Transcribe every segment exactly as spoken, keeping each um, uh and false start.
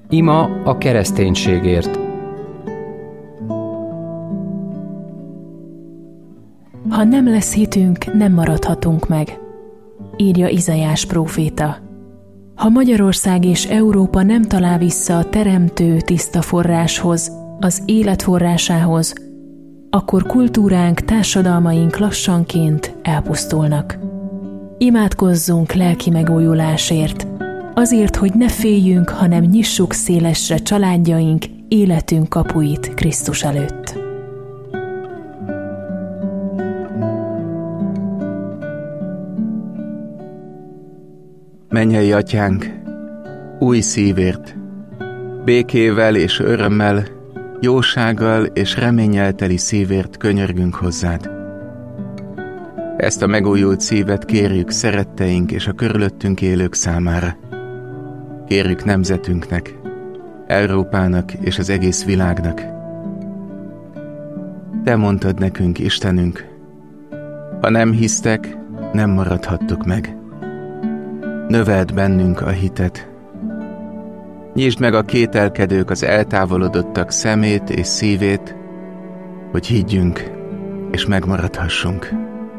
Ima a kereszténységért. Ha nem lesz hitünk, nem maradhatunk meg, írja Izaiás próféta. Ha Magyarország és Európa nem talál vissza a teremtő tiszta forráshoz, az élet forrásához, akkor kultúránk, társadalmaink lassanként elpusztulnak. Imádkozzunk lelki megújulásért, azért, hogy ne féljünk, hanem nyissuk szélesre családjaink, életünk kapuit Krisztus előtt. Mennyei Atyánk, új szívért, békével és örömmel, jósággal és reménnyel teli szívért könyörgünk hozzád. Ezt a megújult szívet kérjük szeretteink és a körülöttünk élők számára. Kérjük nemzetünknek, Európának és az egész világnak. Te mondtad nekünk, Istenünk, ha nem hisztek, nem maradhattok meg. Növeld bennünk a hitet. Nyisd meg a kételkedők, az eltávolodottak szemét és szívét, hogy higgyünk és megmaradhassunk.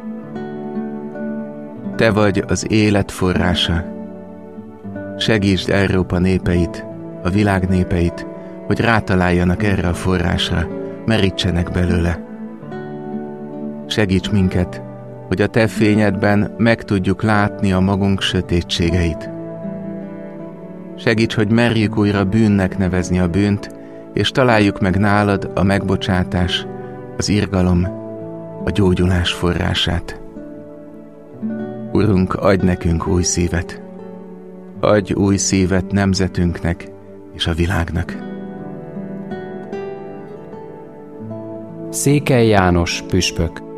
Te vagy az élet forrása. Segítsd Európa népeit, a világ népeit, hogy rátaláljanak erre a forrásra, merítsenek belőle. Segíts minket, hogy a Te fényedben meg tudjuk látni a magunk sötétségeit. Segíts, hogy merjük újra bűnnek nevezni a bűnt, és találjuk meg nálad a megbocsátás, az irgalom, a gyógyulás forrását. Urunk, adj nekünk új szívet. Adj új szívet nemzetünknek és a világnak. Székely János püspök.